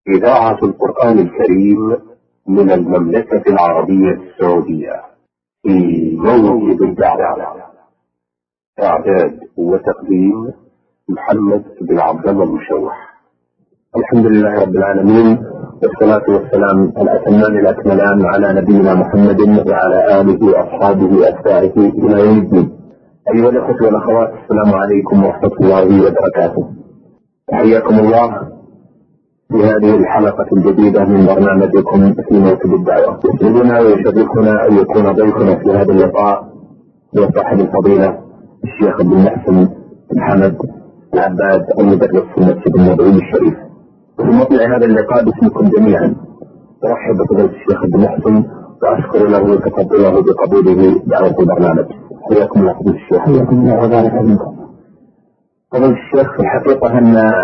إذاعة القرآن الكريم من المملكة العربية السعودية في موكب الدعوة. إعداد وتقديم محمد بن عبد الله المشوح. الحمد لله رب العالمين، والصلاة والسلام الأتمان الأكملان على نبينا محمد وعلى آله وأصحابه وأتباعه إلى يوم الدين. أيها الأخوة والأخوات، السلام عليكم ورحمة الله وبركاته. حياكم الله في هذه الحلقة الجديدة من برنامجكم في موكب الدعوة. يسعدنا ويشرفنا أن يكون ضيفنا في هذا اللقاء هو صاحب الفضيلة الشيخ عبد المحسن بن حمد العباد المدرس في المسجد النبوي الشريف. وفي مطلع هذا اللقاء باسمكم جميعا أرحب بفضيلة الشيخ عبد المحسن وأشكر له وتفضله بقبوله دعوة البرنامج. حياكم الله فضيلة الشيخ. حياكم الله وبارك فيكم. فضيلة الشيخ، في الحقيقة أن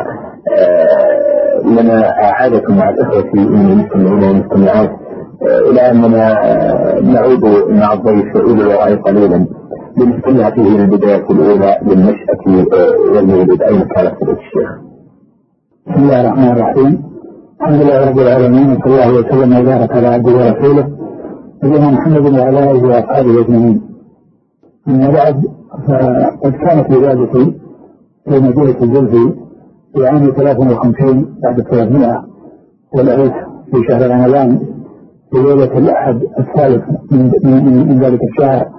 لنا عادة مع الإخوة المستمعين والمستمعات إلى أننا نعود مع الضيف إلى الوراء قليلا لنستمع فيه البداية الأولى للنشأة والمولد. أين كانت فضيلة الشيخ؟ بسم الله الرحمن الرحيم. الحمد لله رب العالمين، وصلى الله وسلم وبارك على عبده ورسوله نبينا محمد وعلى آله وأصحابه أجمعين. أما بعد، فقد كانت ولادتي في مدينة الجلفي في عام 53 بعد 300 والعيد في شهر رمضان في ليلة الأحد الثالث من ذلك الشهر.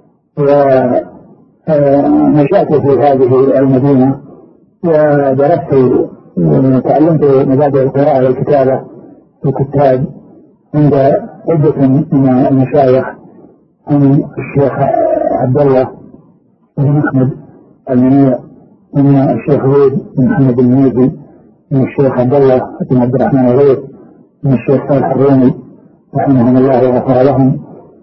ونشأت في هذه المدينة ودرست وتعلمت مبادئ القراءة والكتابة والكتاب عند عدة من المشايخ، من الشيخ عبد الله بن أحمد المنيع، من الشيخ عبيد بن محمد المنيفي، من الشيخ عبد الله بن عبد الرحمن الغيث، من الشيخ صالح الرومي رحمهم الله وغفر لهم.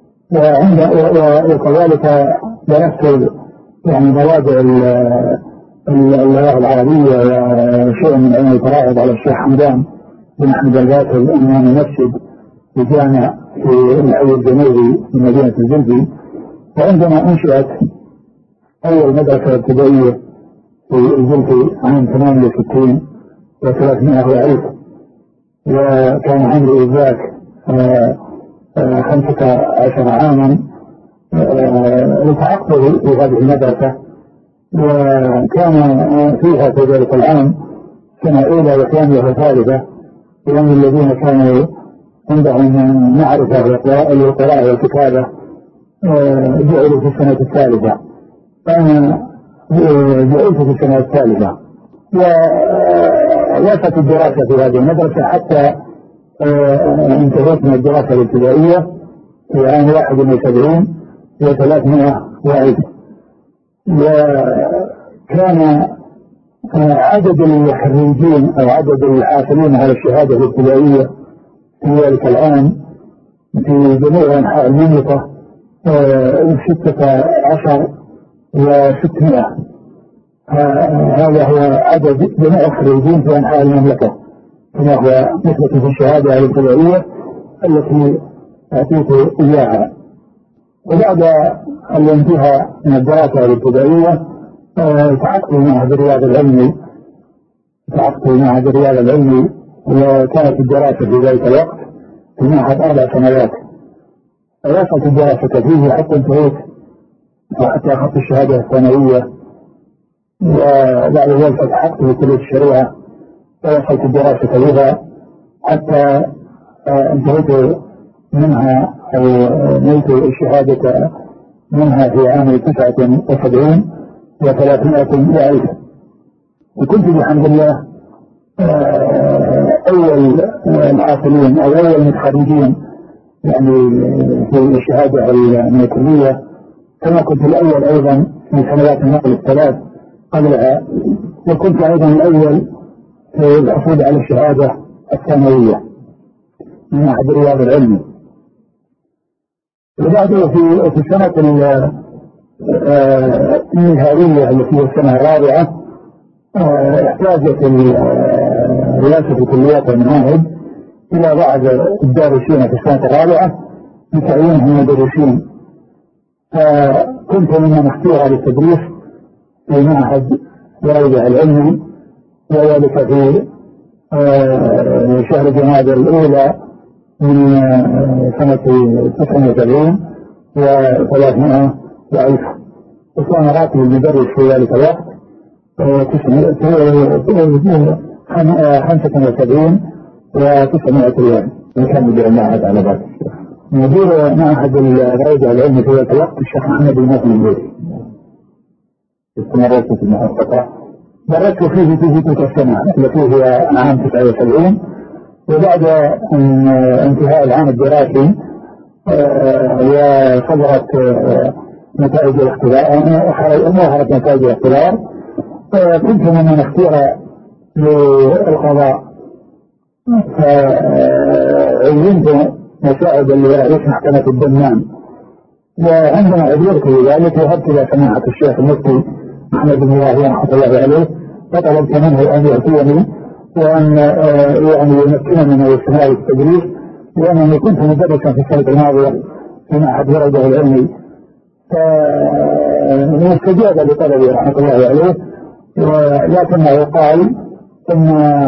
وكذلك درست مواضع اللغة العربية وشيء من علم الفرائض على الشيخ حمدان بن أحمد الباكر أمام مسجد في جامع في الحي الجنوبي في مدينة الجلفي. وعندما أنشئت أول مدرسة ابتدائية في الجلفي عام 68 و300 وكان عمري ذاك 15 عاما. التحقت في هذه المدرسة، وكان فيها في ذلك العام سنة أولى وثانية وثالثة، لأن الذين كانوا عندهم معرفة بالقراءة والكتابة جعلوا في السنة الثالثة، فأنا جعلت في السنة الثالثة. ووقفت الدراسة في هذه المدرسة حتى انتهيت من الدراسة الابتدائية في عام 71 و300. وكان عدد الخريجين أو عدد الحاصلين على الشهادة الابتدائية في ذلك العام في جميع أنحاء المملكة 16,600. هذا هو عدد جميع الخريجين في أنحاء المملكة، كما هو مثبت في الشهادة الابتدائية التي أعطيت إياها. وبعد الانتهاء من الدراسة الابتدائية تعقت معهد الرياض العلمي، وكانت الدراسة في ذلك الوقت في معهد 4 سنوات. وصلت الدراسة فيه حتى انتهيت وحتى أخذت الشهادة الثانوية، وبعد ذلك التحقت في كلية الشريعة ووصلت الدراسة بها حتى انتهيت منها أو نلت الشهادة منها في عام 79 و300. وكنت بحمد الله أول الحاصلين أو أول المتخرجين في الشهادة الكلية، كما كنت الأول أيضا في سنوات النقل الثلاث قبلها، وكنت أيضا الأول في الحصول على الشهادة الثانوية من معهد الرياض العلمي. وبعده في السنة النهائية التي هي السنة الرابعة احتاجت رئاسة كليات المعاهد إلى بعض الدارسين في السنة الرابعة لتعيينهم مدرسين، فكنت ممن اختير للتدريس في معهد الرياض العلمي، وذلك في شهر جمادى الأولى من سنة 79 و300 وألف، وكان راتب المدرس في ذلك الوقت 75 و900 ريال. كان مدير المعهد على ذلك مدير معهد الروضة العلمي في ذلك الوقت الشيخ محمد بن ناصر المديري. استمرت في المحققة، درست فيه في تلك السنة التي هي عام 79، وبعد انتهاء العام الدراسي وصدرت نتائج الاختبار، ظهرت نتائج الاختبار، كنت ممن اختير للقضاء، فعينت مساعدا لرئيس محكمة الدمام، وعندما عبرت بذلك وهبت إلى سماحة الشيخ المفتي محمد بن راهي رحمة الله عليه، فطلبت منه أن يأتيني وأن يعني يمكنني من الاستمرار في التدريس، لأنني كنت مدرسا في السنة الماضية في معهد الروضة العلمي، فاستجاب لطلبي رحمة الله عليه، ولكنه قال إن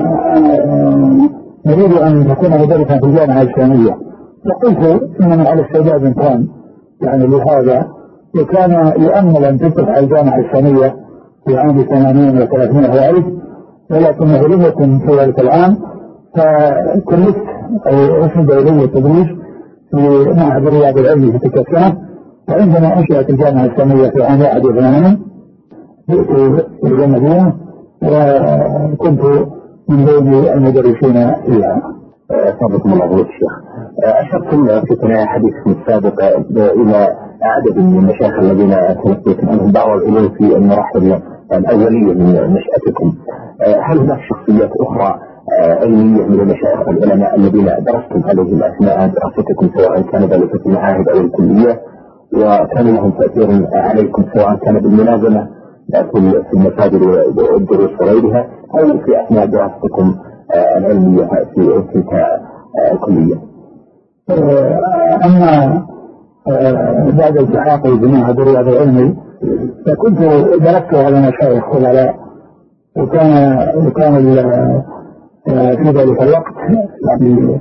نريد أن تكون مدرسا في الجامعة الإسلامية، فقلت إنني على استعداد كان يعني لهذا، وكان يؤمل أن تفتح الجامعة الإسلامية في عام 80 و300 وألف، ولكنه لم يكن في ذلك العام، فكلفت أو أسند إلي التدريس في معهد الرياض العلمي في تلك السنة. وعندما أنشأت الجامعة الإسلامية في عام 81 جئت إلى المدينة وكنت من بين المدرسين فيها. صدقكم الله أبو الشيخ. أشرتم في ثنايا حديثكم السابق إلى عدد من المشايخ الذين تلقيتم عنهم بعض العلوم في المراحل الأولية من نشأتكم. هل هناك شخصيات أخرى علمية من المشايخ العلماء الذين درستم عليهم أثناء دراستكم، سواء كان ذلك في المعاهد أو الكلية، وكان لهم تأثير عليكم سواء كان بالملازمة في المساجد والدروس وغيرها، أو في أثناء دراستكم العلمية في تلك الكلية؟ أما بعد التحاقي بمعهد الرياض العلمي فكنت درست على مشايخ خللاء، وكان في ذلك الوقت يعني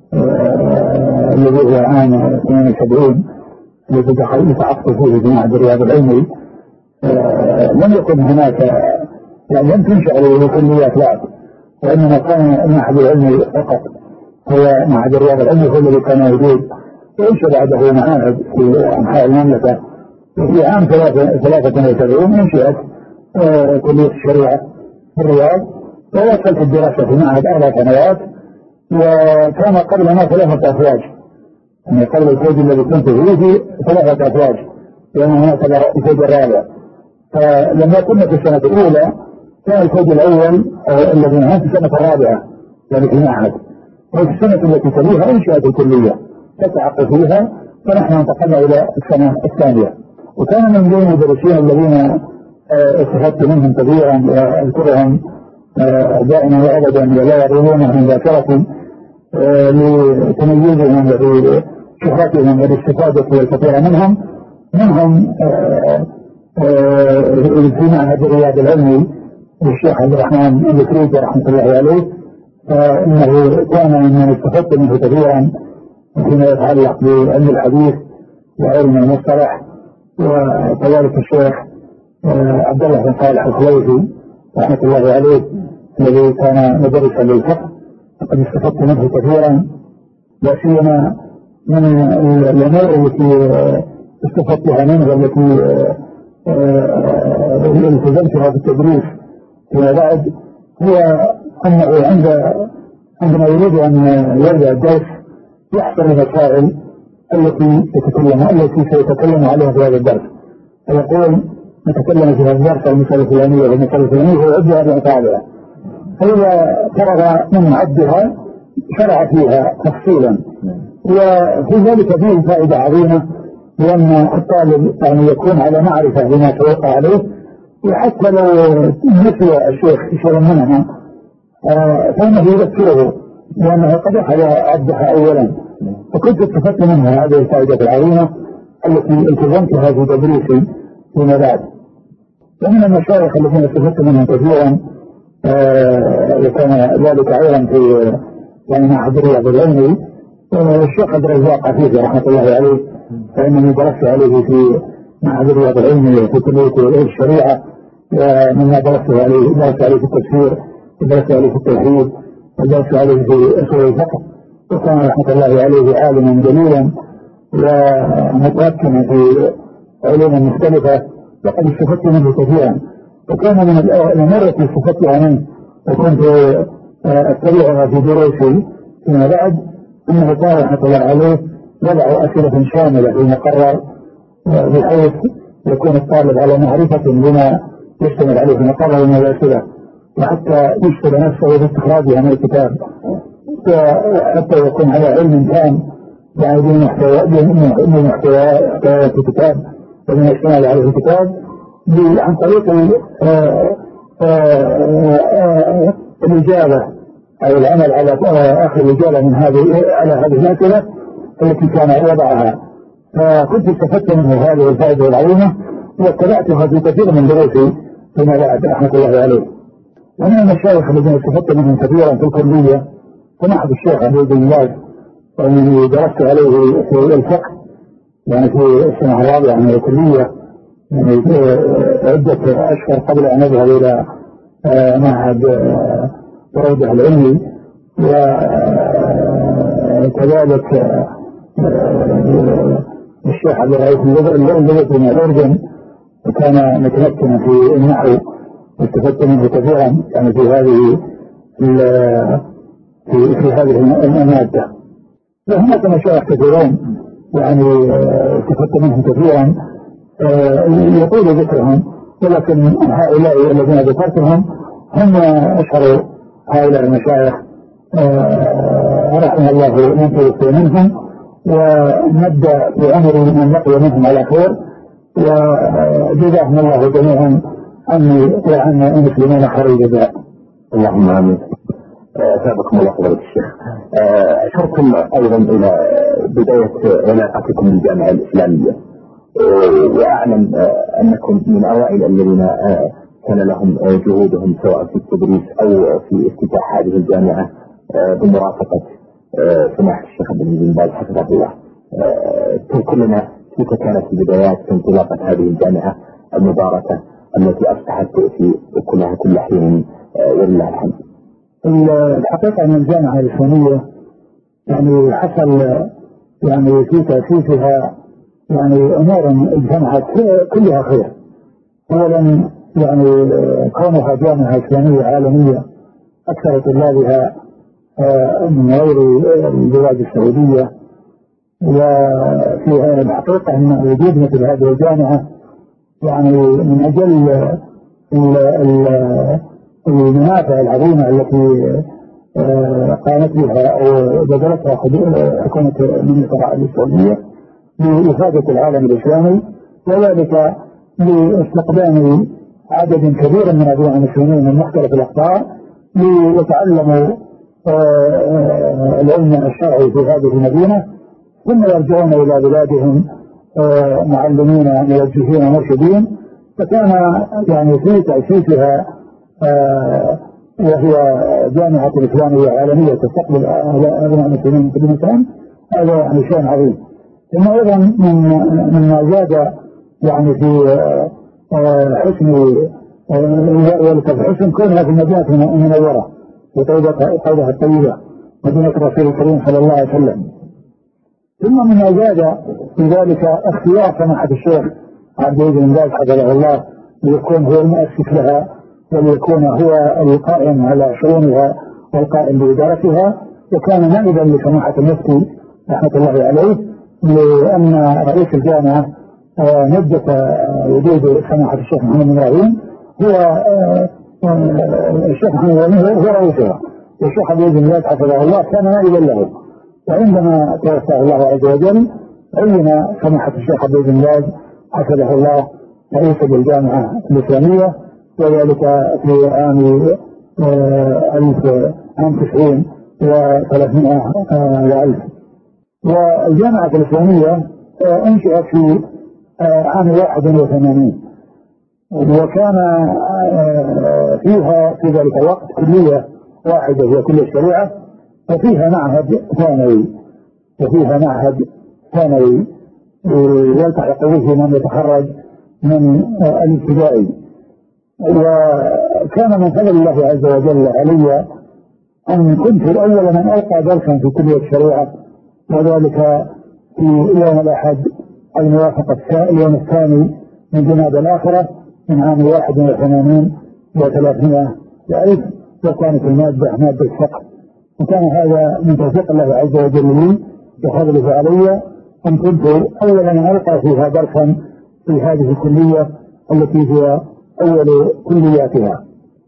الذي هو عام 72 الذي تعقد فيه بمعهد الرياض العلمي، لم يكن هناك يعني لم تنشأ لكليات بعد، وإنما كان المعهد العلمي فقط هو معهد الرياض العلمي هو الذي كان موجود، وإنشأ بعده معاهد في أنحاء المملكة. وفي عام 73 انشئت كلية الشريعة في الرياض، ووصلت الدراسة في معهد 4 سنوات، وكان قبلنا 3 أفواج، يعني قبل الفوج الذي كنت فيه 3 أفواج، لأنه هناك الفوج الرابع. فلما كنا في السنة الأولى كان الفوج الأول الذي هم في السنة الرابعة يعني في المعهد، وفي السنة التي تليها انشئت الكلية تتعقد فيها، فنحن انتقلنا إلى السنة الثانية. وكان من بين المدرسين الذين استفدت منهم كثيرا واذكرهم دائما وابدا ولا يرونهم من ذاكرتي لتمييزهم وشهرتهم والاستفادة الكثير منهم في معهد الرياض العلمي الشيخ عبد الرحمن الكريجي رحمة الله عليه، فإنه كان من استفدت منه كثيرا فيما يتعلق بعلم الحديث وعلم المصطلح، وكذلك الشيخ عبد الله بن صالح الخليفي رحمة الله عليه الذي كان مدرسا للفقه، فقد استفدت منه كثيرا، لا سيما من الأمور التي استفدتها منه والتي التزمتها في التدريس فيما بعد، هو أنه عندما يريد أن يرجع الدرس يحصر المسائل التي سيتكلم عليها في هذا الدرس، فيقول نتكلم في هذا الدرس المسألة الفلانية والمسألة الفلانية ويعدها بأطالها، فإذا فرغ من عدها شرع فيها تفصيلا. وفي ذلك فيه فائدة عظيمة، لأن الطالب يعني يكون على معرفة بما توقع عليه، وحتى لو نسي الشيخ شيئا منها فإنه يذكره لأنه قد أخذ عدها أولا، فكنت استفدت منها هذه الفائدة العظيمة التي التزمتها في تدريسي فيما بعد. ومن المشايخ الذين استفدت منهم كثيرا وكان ذلك أيضا في يعني معهد الرياض العلمي. الشيخ عبد الرزاق عفيفي رحمة الله عليه فإنني درست عليه في معهد الرياض العلمي في كلية الشريعة، ومما درست عليه في التفسير، ودرست عليه في التوحيد، ودرست عليه في أصول الفقه، وكان رحمة الله عليه عالما جليلا ومتمكنا في علوم مختلفة، وقد استفدت منه كثيرا. وكان من الأمور التي استفدت منه وكنت أتبعها في دروسي فيما بعد أنه كان رحمة الله عليه يضع أسئلة شاملة في المقرر بحيث يكون الطالب على معرفة بما يشتمل عليه المقرر من الأسئلة، وحتى يشتغل نفسه باستخراجها من الكتاب، وحتى يكون على علم تام يعني من محتوى الكتاب ومن يشتمل عليه الكتاب عن طريق الإجابة أو العمل على آخر الإجابة من على هذه الأسئلة التي كان وضعها. فكنت استفدت منه هذه الفائدة العظيمة واتبعتها في كثير من دروسي فيما بعد رحمة الله عليه. ومن المشايخ الذين استفدت منهم كثيرا في الكلية سماحة الشيخ عبد الله، وأنني درست عليه في الفقه يعني في السنة الرابعة من الكلية يعني عدة أشهر قبل أن أذهب إلى معهد روضة العلمي. وكذلك الشيخ عبد الرئيس اللغة من الأردن وكان متمكنا في النحو واستفدت منه كثيرا يعني في هذه المادة. وهناك مشايخ كثيرون يعني استفدت منهم كثيرا يطول ذكرهم، ولكن هؤلاء الذين ذكرتهم هم أشهر هؤلاء المشايخ رحمه الله من توفي منهم ونبدأ بعمر من بقي منهم على خير، وجزاهم الله جميعا عني وعن المسلمين خير الجزاء. اللهم آمين. سابقكم الله فضيلة الشيخ. أشرتم أيضا إلى بداية علاقتكم بالجامعة الإسلامية، وأعلم أنكم من أوائل الذين كان لهم جهودهم سواء في التدريس أو في افتتاح هذه الجامعة بمرافقة سماحة الشيخ عبد العزيز بن باز حفظه الله. تذكر لنا كيف كانت بدايات انطلاقة هذه الجامعة المباركة التي أصبحت في كل حين ولله الحمد. الحقيقة أن الجامعة الإسلامية يعني حصل يعني في تأسيسها يعني أمور اجتمعت كلها خير. أولا يعني كونها جامعة إسلامية عالمية أكثر طلابها من غير البلاد السعودية، وفي الحقيقة أن وجود مثل هذه الجامعة يعني من أجل المنافع العظيمة التي قامت بها أو بذلتها حكومة المملكة العربية السعودية لإفادة العالم الإسلامي، وذلك لاستقدام عدد كبير من أبناء المسلمين من مختلف الأقطار ليتعلموا العلم الشرعي في هذه المدينة، ثم يرجعون إلى بلادهم معلمين موجهين مرشدين. فكان يعني في تأسيسها وهي جامعة إسلامية عالمية تستقبل أبناء المسلمين من كل مكان، هذا يعني شيء عظيم. ثم أيضا مما زاد يعني في حسن والحسن كونها في المدينة المنورة وطيبها الطيبة مدينة الرسول الكريم صلى الله عليه وسلم. ثم مما زاد في ذلك اختيار سماحة الشيخ عبد العزيز بن باز حفظه الله ليكون هو المؤسس لها وليكون هو القائم على شؤونها والقائم بإدارتها، وكان نائبا لسماحة المفتي رحمة الله عليه، لأن رئيس الجامعة مدة وجود سماحة الشيخ محمد بن إبراهيم هو الشيخ محمد بن إبراهيم هو رئيسها، والشيخ عبد العزيز بن باز حفظه الله كان نائبا له. وعندما توفاه الله عز وجل عين سماحة الشيخ عبد العزيز بن باز حفظه الله رئيسا للجامعة الإسلامية، وذلك في عام 1990 و300 وألف. والجامعة الإسلامية انشئت في عام 81، وكان فيها في ذلك الوقت كلية واحدة هي كلية الشريعة، وفيها معهد ثانوي يلتحق به من يتخرج من الابتدائي. وكان من فضل الله عز وجل علي أن كنت أول من ألقى درسا في كلية الشريعة، وذلك في يوم الأحد الموافق اليوم الثاني من جماد الآخرة من عام 81 و300 ألف، وكانت المادة مادة الفقه. وكان هذا من توفيق الله عز وجل لي وفضله علي أن كنت أول من ألقى فيها درسا في هذه الكلية التي هي أول كلياتها.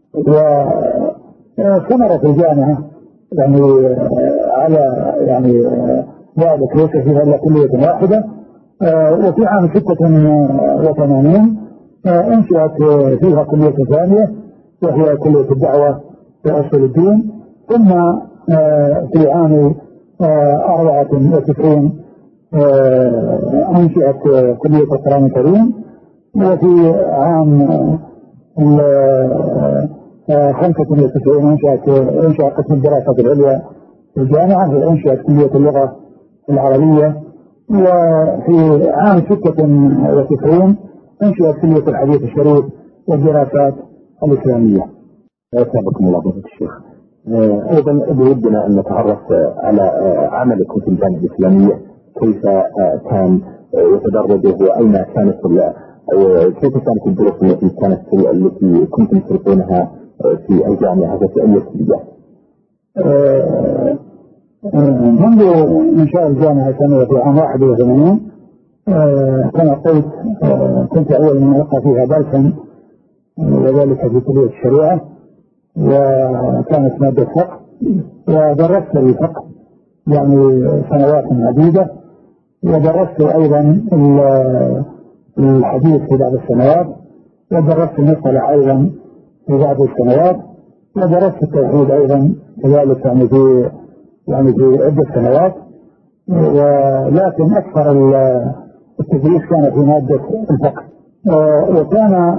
وثمرت الجامعة يعني على ذلك ليس فيها إلا كلية واحدة. وفي عام 86 انشأت فيها كلية ثانية وهي كلية الدعوة وأصول الدين. ثم في عام 94 انشأت كلية القرآن الكريم. وفي عام 95 انشأ قسم الدراسات العليا في الجامعة، وانشأت كلية اللغة العربية. وفي عام 96 انشأت كلية الحديث الشريف والدراسات الإسلامية. أسابقكم الله بفضل الشيخ. أيضا بودنا أن نتعرف على عملكم في الجامعة الإسلامية، كيف كان يتدرج وأين كانت كيف كانت الدروس التي كنتم تلقونها في الجامعة في أي كلية؟ منذ إنشاء الجامعة الثانوية في عام 81 كما قلت كنت أول من ألقى فيها درسا، وذلك في كلية الشريعة، وكانت مادة فقه، ودرست الفقه سنوات عديدة، ودرست أيضا الحديث في بعض السنوات، ودرست المصطلح أيضا في بعض السنوات، ودرست التوحيد أيضا كذلك في عدة سنوات. ولكن أكثر التدريس كان في مادة الفقه. وكان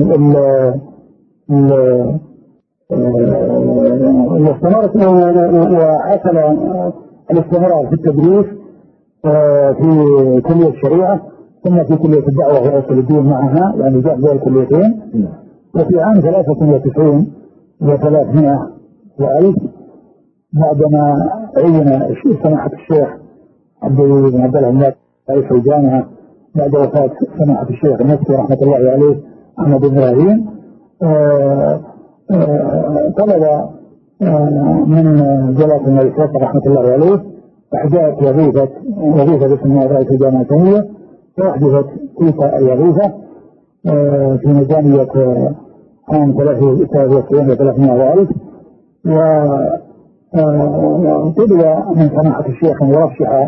واستمرت وحصل الاستمرار في التدريس في كلية الشريعة ثم في كلية الدعوة وأصول الدين معها، جاء بين الكليتين. وفي عام 93 و300 وألف بعدما عين سماحة الشيخ عبد الله رئيس الجامعة بعد وفاة سماحة الشيخ المفتي رحمة الله عليه أحمد بن إبراهيم، طلب من جلالة الملك رحمة الله عليه إحداث وظيفة اسمها رئيس الجامعة الثانية، وأحدثت تلك الوظيفة في ميزانية عام 93 و300 ألف. وطلب من سماحة الشيخ أن يرشح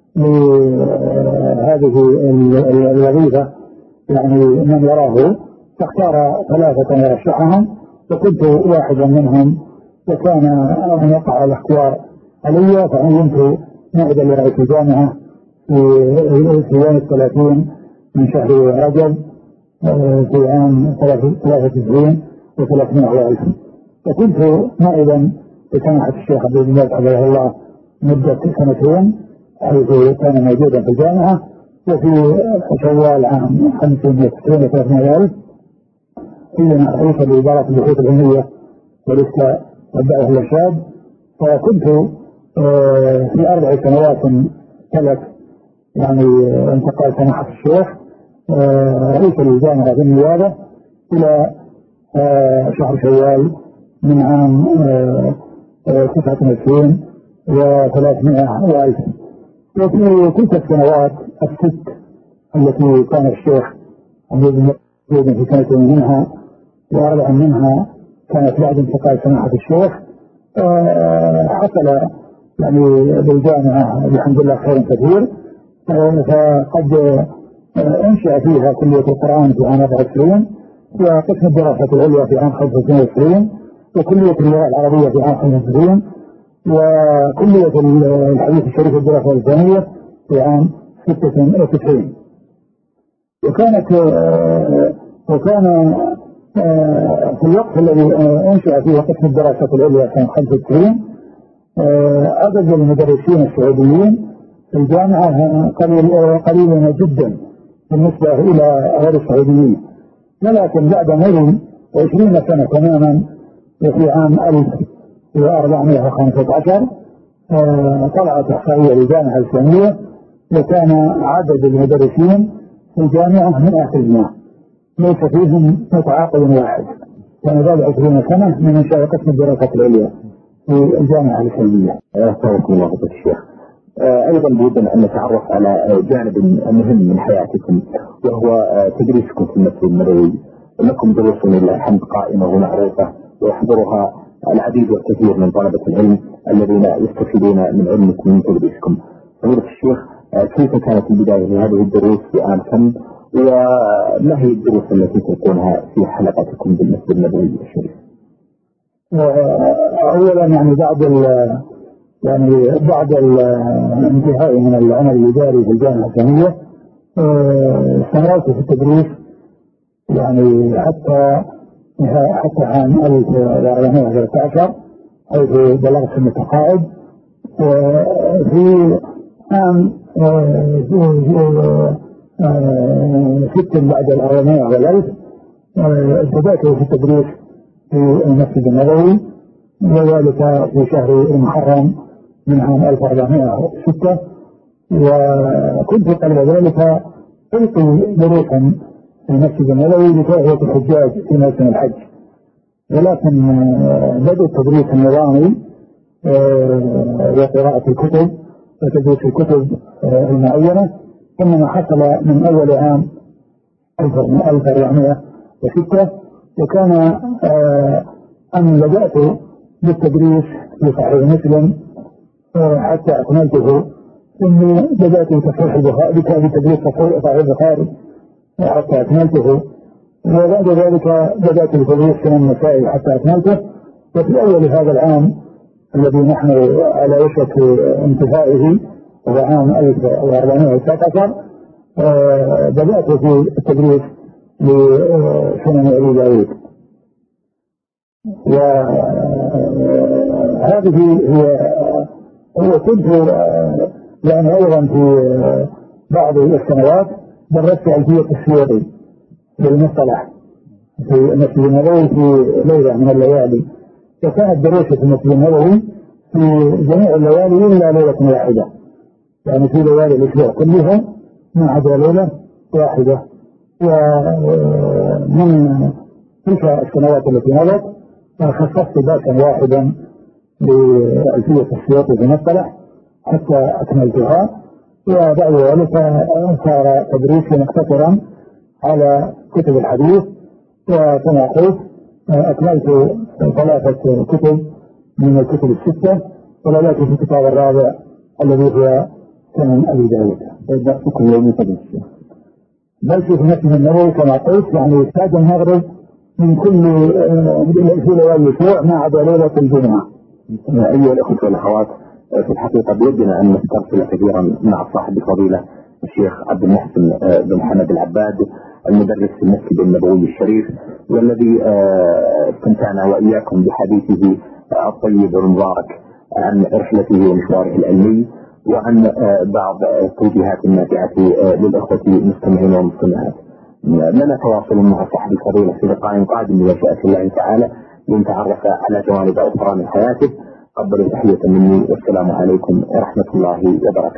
لهذه الوظيفة من يراه، فاختار 3 يرشحهم، وكنت واحدا منهم. وكان أن يقع الاختيار علي، فعينت نائبا لرئيس الجامعة في يوم 30 من شهر رجب في عام 93 و300 ألف. وكنت نائبا لسماحة الشيخ عبد الله حفظه الله مدة 2 سنين، حيث كان موجودا في الجامعة. وفي شوال عام 590 و300 ألف حينما رئيس لإدارة البحوث العلمية والإفتاء والدعوة الإرشاد. فكنت في 4 سنوات تلت انتقال سماحة الشيخ رئيس الجامعة بالنيابة إلى شهر شوال من عام 29 و300 ألف. وفي تلك السنوات الست التي كان الشيخ موجودا في سنة منها، و4 منها كانت بعد انتقال سماحة الشيخ، حصل بالجامعة الحمد لله خير كثير. فقد انشأ فيها كلية القرآن في عام 24، وقسم الدراسات العليا في عام 25، وكلية اللغة العربية في عام 25، وكلية الحديث الشريف والدراسات الثانية في عام 96. وكان في الوقت الذي أنشأ فيه قسم الدراسات العليا سنة 95 عدد المدرسين السعوديين في الجامعة قليل جدا بالنسبة إلى غير السعوديين، ولكن بعد مرور 20 سنة تماما وفي عام 1415 طلعت إحصائية للجامعة الإسلامية وكان عدد المدرسين في الجامعة 100%، ليس فيهم متعاقد واحد. كان بعد 20 سنة من إنشاء قسم الدراسات العليا في الجامعة الإسلامية. أحسنكم الله فضيلة الشيخ. أيضا بودنا أن نتعرف على جانب مهم من حياتكم وهو تدريسكم في المسجد النبوي. لكم دروس لله الحمد قائمة ومعروفة ويحضرها العديد والكثير من طلبة العلم الذين يستفيدون من علمكم ومن تدريسكم. فضيلة الشيخ، كيف كانت البداية لهذه الدروس وآن كم، وما هي الدروس التي تلقونها في حلقتكم بالمسجد النبوي الشريف؟ أولا يعني بعد الانتهاء من العمل الإداري في الجامعة الإسلامية استمرت في التدريس يعني حتى عام 1413 حيث بلغت سن التقاعد. وفي عام 6 بعد 400 بدأت في التدريس في المسجد النبوي، وذلك في شهر المحرم من عام 1406. وكنت قبل ذلك ألقي دروسا في المسجد النبوي لتوعية الحجاج في موسم الحج، ولكن بدأ التدريس النظامي وقراءة الكتب وتدريس الكتب المعينة إنما حصل من أول عام 1406. وكان أن بدأت بالتدريس في صحيح مسلم حتى أكملته، ثم بدأت بتدريس صحيح البخاري حتى أكملته، وبعد ذلك بدأت بتدريس سنن النسائي حتى أكملته. وفي أول هذا العام الذي نحن على وشك انتهائه وهو عام 1419 بدأت في التدريس لسنن أبي داود. وهذه هي كنت يعني أيضا في بعض السنوات درست ألفية السيوطي بالمصطلح في المسجد النبوي في ليلة من الليالي، وكانت دروسي في المسجد النبوي في جميع الليالي إلا ليلة واحدة، يعني في ليالي الأسبوع كلها ما عدا ليلة واحدة. ومن تلك السنوات التي مضت خصصت باسا واحدا لألفية السيوطي في المصطلح حتى أكملتها، وبعد ذلك صار تدريسي مقتصرا على كتب الحديث. وكما قلت أكملت 3 كتب من الكتب 6، وبدأت في الكتاب الرابع الذي هو سنن أبي داود. كل يوم تدريس بل في المسجد النبوي كما قلت يعني بعد المغرب من كل في ليالي الأسبوع ما عدا ليلة الجمعة. أيها الأخوة والأخوات، في الحقيقة بودنا أن نسترسل كثيرا مع صاحب الفضيلة الشيخ عبد المحسن بن محمد العباد المدرس في المسجد النبوي الشريف، والذي استمتعنا وإياكم بحديثه الطيب والمبارك عن رحلته ومشواره العلمي وعن بعض التوجيهات النافعة للأخوة المستمعين والمستمعات. لنا تواصل مع صاحب الفضيلة في لقاء قادم بمشيئة الله تعالى لنتعرف على جوانب أخرى من حياته. قبلوا تحية مني والسلام عليكم ورحمة الله وبركاته.